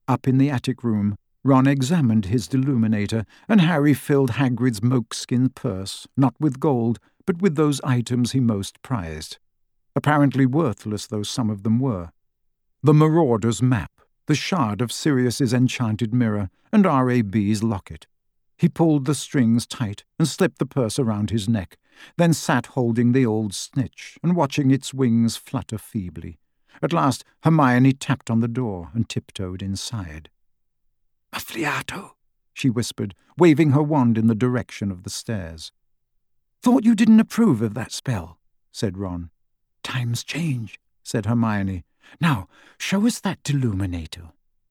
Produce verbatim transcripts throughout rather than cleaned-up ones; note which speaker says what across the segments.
Speaker 1: Up in the attic room, Ron examined his deluminator, and Harry filled Hagrid's moleskin purse, not with gold, but with those items he most prized. Apparently worthless though some of them were. The Marauder's map, the shard of Sirius's enchanted mirror, and R A B's locket. He pulled the strings tight and slipped the purse around his neck, then sat holding the old snitch and watching its wings flutter feebly. At last Hermione tapped on the door and tiptoed inside. "Muffliato," she whispered, waving her wand in the direction of the stairs. "Thought you didn't approve of that spell," said Ron. "Times change," said Hermione. "Now, show us that deluminator."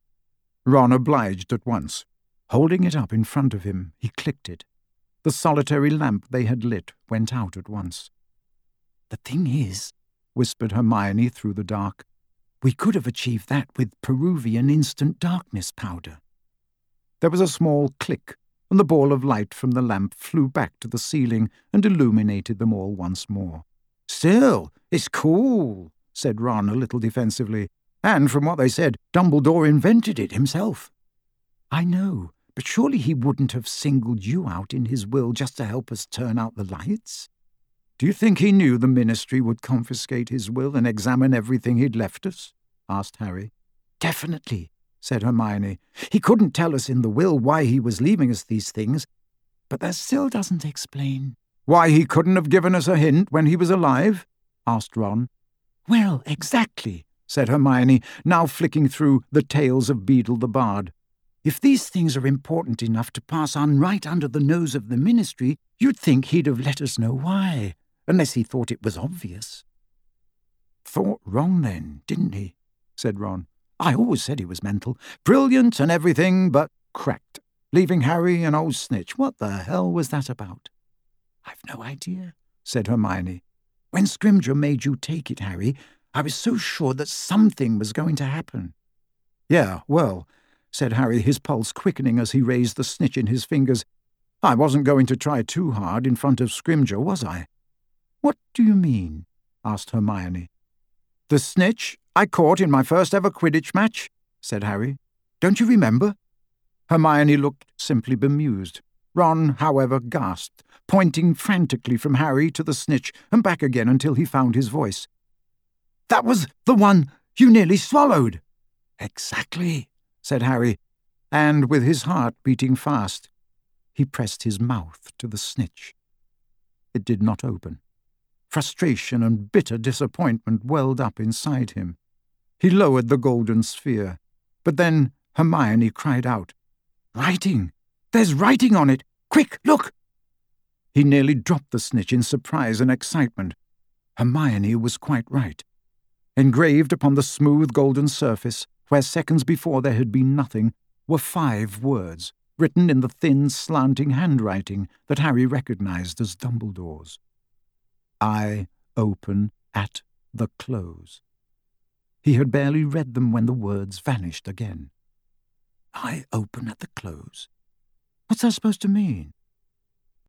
Speaker 1: Ron obliged at once. Holding it up in front of him, he clicked it. The solitary lamp they had lit went out at once. "The thing is," whispered Hermione through the dark, "we could have achieved that with Peruvian instant darkness powder." There was a small click, and the ball of light from the lamp flew back to the ceiling and illuminated them all once more. "Still, it's cool," said Ron a little defensively. "And from what they said, Dumbledore invented it himself." "I know, but surely he wouldn't have singled you out in his will just to help us turn out the lights?" "Do you think he knew the Ministry would confiscate his will and examine everything he'd left us?" asked Harry. "Definitely," said Hermione. "He couldn't tell us in the will why he was leaving us these things, but that still doesn't explain—" "Why he couldn't have given us a hint when he was alive?" asked Ron. "Well, exactly," said Hermione, now flicking through the tales of Beedle the Bard. "If these things are important enough to pass on right under the nose of the Ministry, you'd think he'd have let us know why, unless he thought it was obvious." "Thought wrong then, didn't he?" said Ron. "I always said he was mental. Brilliant and everything, but cracked. Leaving Harry and old Snitch. What the hell was that about?" "I've no idea," said Hermione. "When Scrimgeour made you take it, Harry, I was so sure that something was going to happen." "Yeah, well," said Harry, his pulse quickening as he raised the snitch in his fingers, "I wasn't going to try too hard in front of Scrimgeour, was I?" "What do you mean?" asked Hermione. "The snitch I caught in my first ever Quidditch match," said Harry. "Don't you remember?" Hermione looked simply bemused. Ron, however, gasped, pointing frantically from Harry to the snitch and back again until he found his voice. "That was the one you nearly swallowed." "Exactly," said Harry, and with his heart beating fast, he pressed his mouth to the snitch. It did not open. Frustration and bitter disappointment welled up inside him. He lowered the golden sphere, but then Hermione cried out, "Writing! There's writing on it! Quick, look!" He nearly dropped the snitch in surprise and excitement. Hermione was quite right. Engraved upon the smooth golden surface, where seconds before there had been nothing, were five words, written in the thin, slanting handwriting that Harry recognized as Dumbledore's. "I open at the close." He had barely read them when the words vanished again. "I open at the close? What's that supposed to mean?"